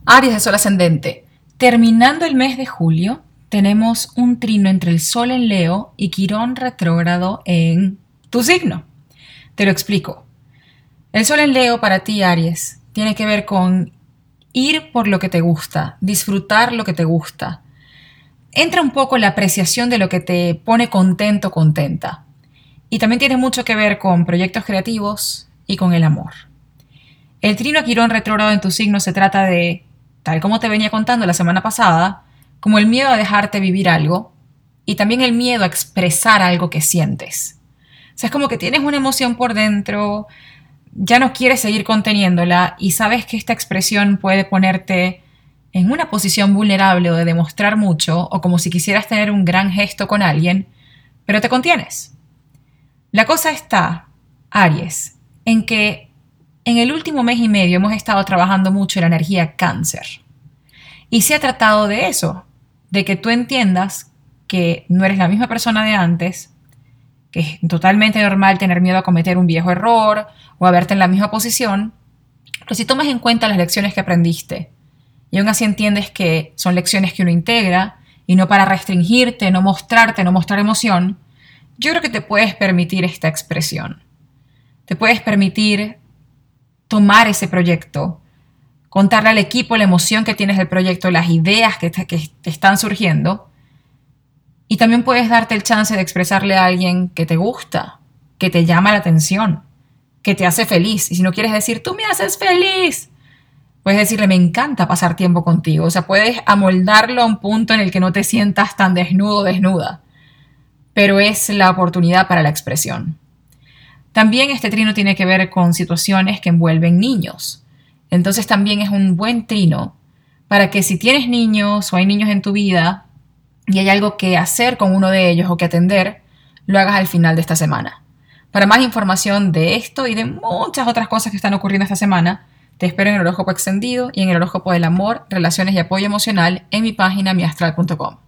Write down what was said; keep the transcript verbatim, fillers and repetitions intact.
Aries de Sol ascendente. Terminando el mes de julio, tenemos un trino entre el Sol en Leo y Quirón retrógrado en tu signo. Te lo explico. El Sol en Leo para ti, Aries, tiene que ver con ir por lo que te gusta, disfrutar lo que te gusta. Entra un poco la apreciación de lo que te pone contento, contenta. Y también tiene mucho que ver con proyectos creativos y con el amor. El trino Quirón retrógrado en tu signo se trata de, tal como te venía contando la semana pasada, como el miedo a dejarte vivir algo y también el miedo a expresar algo que sientes. O sea, es como que tienes una emoción por dentro, ya no quieres seguir conteniéndola y sabes que esta expresión puede ponerte en una posición vulnerable o de demostrar mucho, o como si quisieras tener un gran gesto con alguien, pero te contienes. La cosa está, Aries, en que en el último mes y medio hemos estado trabajando mucho la energía Cáncer. Y se ha tratado de eso, de que tú entiendas que no eres la misma persona de antes, que es totalmente normal tener miedo a cometer un viejo error o a verte en la misma posición, pero si tomas en cuenta las lecciones que aprendiste y aún así entiendes que son lecciones que uno integra y no para restringirte, no mostrarte, no mostrar emoción, yo creo que te puedes permitir esta expresión. Te puedes permitir tomar ese proyecto, contarle al equipo la emoción que tienes del proyecto, las ideas que te, que te están surgiendo, y también puedes darte el chance de expresarle a alguien que te gusta, que te llama la atención, que te hace feliz. Y si no quieres decir, tú me haces feliz, puedes decirle, me encanta pasar tiempo contigo. O sea, puedes amoldarlo a un punto en el que no te sientas tan desnudo o desnuda, pero es la oportunidad para la expresión. También este trino tiene que ver con situaciones que envuelven niños. Entonces también es un buen trino para que si tienes niños o hay niños en tu vida y hay algo que hacer con uno de ellos o que atender, lo hagas al final de esta semana. Para más información de esto y de muchas otras cosas que están ocurriendo esta semana, te espero en el horóscopo extendido y en el horóscopo del amor, relaciones y apoyo emocional en mi página mi astral punto com.